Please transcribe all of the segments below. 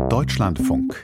Deutschlandfunk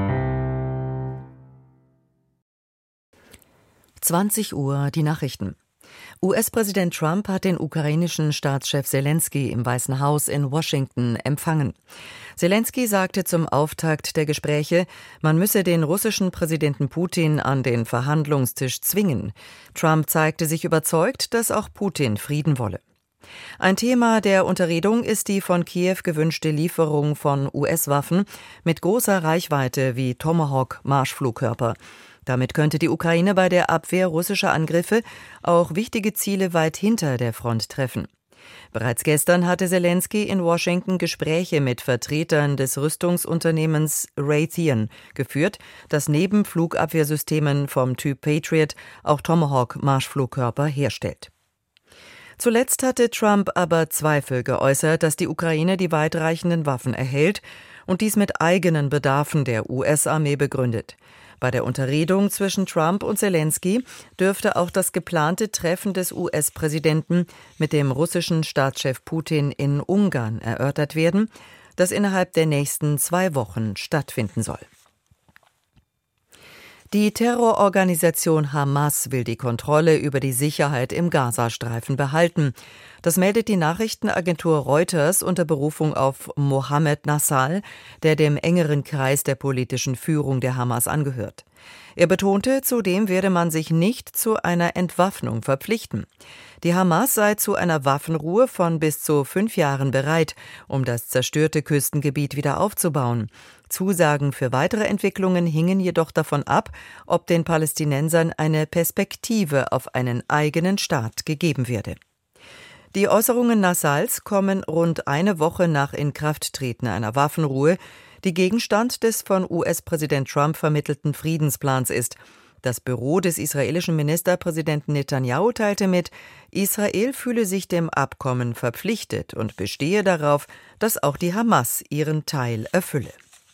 20 Uhr die Nachrichten. US-Präsident Trump hat den ukrainischen Staatschef Selenskyj im Weißen Haus in Washington empfangen. Selenskyj sagte zum Auftakt der Gespräche, man müsse den russischen Präsidenten Putin an den Verhandlungstisch zwingen. Trump zeigte sich überzeugt, dass auch Putin Frieden wolle. Ein Thema der Unterredung ist die von Kiew gewünschte Lieferung von US-Waffen mit großer Reichweite wie Tomahawk-Marschflugkörper. Damit könnte die Ukraine bei der Abwehr russischer Angriffe auch wichtige Ziele weit hinter der Front treffen. Bereits gestern hatte Selenskyj in Washington Gespräche mit Vertretern des Rüstungsunternehmens Raytheon geführt, das neben Flugabwehrsystemen vom Typ Patriot auch Tomahawk-Marschflugkörper herstellt. Zuletzt hatte Trump aber Zweifel geäußert, dass die Ukraine die weitreichenden Waffen erhält und dies mit eigenen Bedarfen der US-Armee begründet. Bei der Unterredung zwischen Trump und Selenskyj dürfte auch das geplante Treffen des US-Präsidenten mit dem russischen Staatschef Putin in Ungarn erörtert werden, das innerhalb der nächsten 2 Wochen stattfinden soll. Die Terrororganisation Hamas will die Kontrolle über die Sicherheit im Gazastreifen behalten. Das meldet die Nachrichtenagentur Reuters unter Berufung auf Mohammed Nassal, der dem engeren Kreis der politischen Führung der Hamas angehört. Er betonte, zudem werde man sich nicht zu einer Entwaffnung verpflichten. Die Hamas sei zu einer Waffenruhe von bis zu 5 Jahren bereit, um das zerstörte Küstengebiet wieder aufzubauen. Zusagen für weitere Entwicklungen hingen jedoch davon ab, ob den Palästinensern eine Perspektive auf einen eigenen Staat gegeben werde. Die Äußerungen Nassals kommen rund eine Woche nach Inkrafttreten einer Waffenruhe, die Gegenstand des von US-Präsident Trump vermittelten Friedensplans ist. Das Büro des israelischen Ministerpräsidenten Netanyahu teilte mit, Israel fühle sich dem Abkommen verpflichtet und bestehe darauf, dass auch die Hamas ihren Teil erfülle.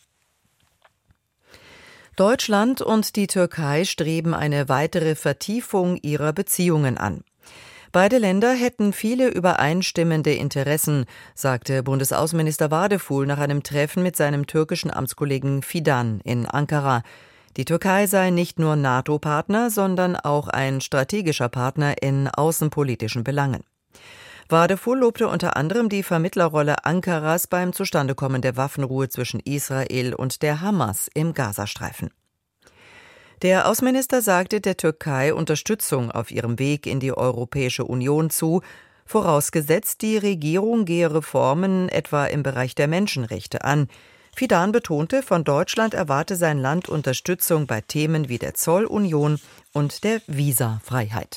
Deutschland und die Türkei streben eine weitere Vertiefung ihrer Beziehungen an. Beide Länder hätten viele übereinstimmende Interessen, sagte Bundesaußenminister Wadefuhl nach einem Treffen mit seinem türkischen Amtskollegen Fidan in Ankara. Die Türkei sei nicht nur NATO-Partner, sondern auch ein strategischer Partner in außenpolitischen Belangen. Wadefuhl lobte unter anderem die Vermittlerrolle Ankaras beim Zustandekommen der Waffenruhe zwischen Israel und der Hamas im Gazastreifen. Der Außenminister sagte der Türkei Unterstützung auf ihrem Weg in die Europäische Union zu, vorausgesetzt die Regierung gehe Reformen etwa im Bereich der Menschenrechte an. Fidan betonte, von Deutschland erwarte sein Land Unterstützung bei Themen wie der Zollunion und der Visafreiheit.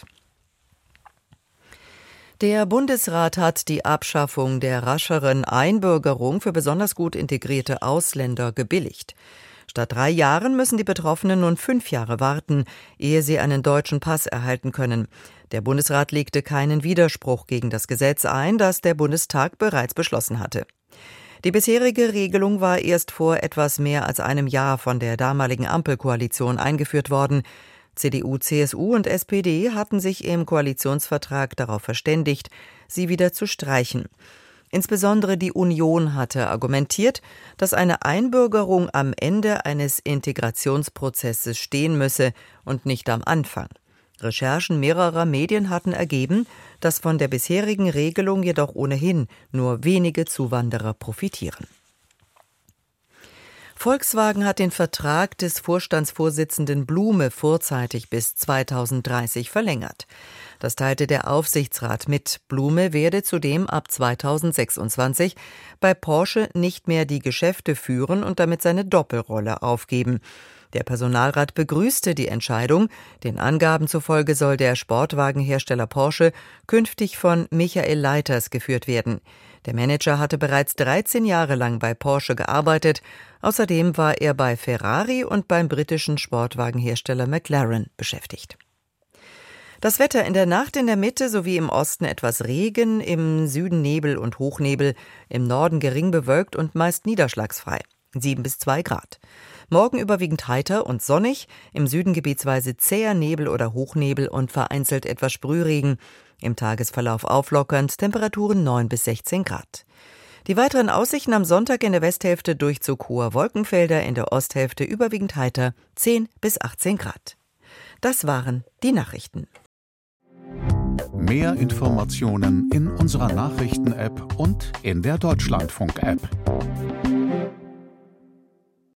Der Bundesrat hat die Abschaffung der rascheren Einbürgerung für besonders gut integrierte Ausländer gebilligt. Statt 3 Jahren müssen die Betroffenen nun 5 Jahre warten, ehe sie einen deutschen Pass erhalten können. Der Bundesrat legte keinen Widerspruch gegen das Gesetz ein, das der Bundestag bereits beschlossen hatte. Die bisherige Regelung war erst vor etwas mehr als einem Jahr von der damaligen Ampelkoalition eingeführt worden. CDU, CSU und SPD hatten sich im Koalitionsvertrag darauf verständigt, sie wieder zu streichen. Insbesondere die Union hatte argumentiert, dass eine Einbürgerung am Ende eines Integrationsprozesses stehen müsse und nicht am Anfang. Recherchen mehrerer Medien hatten ergeben, dass von der bisherigen Regelung jedoch ohnehin nur wenige Zuwanderer profitieren. Volkswagen hat den Vertrag des Vorstandsvorsitzenden Blume vorzeitig bis 2030 verlängert. Das teilte der Aufsichtsrat mit. Blume werde zudem ab 2026 bei Porsche nicht mehr die Geschäfte führen und damit seine Doppelrolle aufgeben. Der Personalrat begrüßte die Entscheidung. Den Angaben zufolge soll der Sportwagenhersteller Porsche künftig von Michael Leiters geführt werden. Der Manager hatte bereits 13 Jahre lang bei Porsche gearbeitet. Außerdem war er bei Ferrari und beim britischen Sportwagenhersteller McLaren beschäftigt. Das Wetter: in der Nacht in der Mitte sowie im Osten etwas Regen, im Süden Nebel und Hochnebel, im Norden gering bewölkt und meist niederschlagsfrei. 7 bis 2 Grad. Morgen überwiegend heiter und sonnig, im Süden gebietsweise zäher Nebel oder Hochnebel und vereinzelt etwas Sprühregen. Im Tagesverlauf auflockernd, Temperaturen 9 bis 16 Grad. Die weiteren Aussichten am Sonntag: in der Westhälfte Durchzug hoher Wolkenfelder, in der Osthälfte überwiegend heiter, 10 bis 18 Grad. Das waren die Nachrichten. Mehr Informationen in unserer Nachrichten-App und in der Deutschlandfunk-App.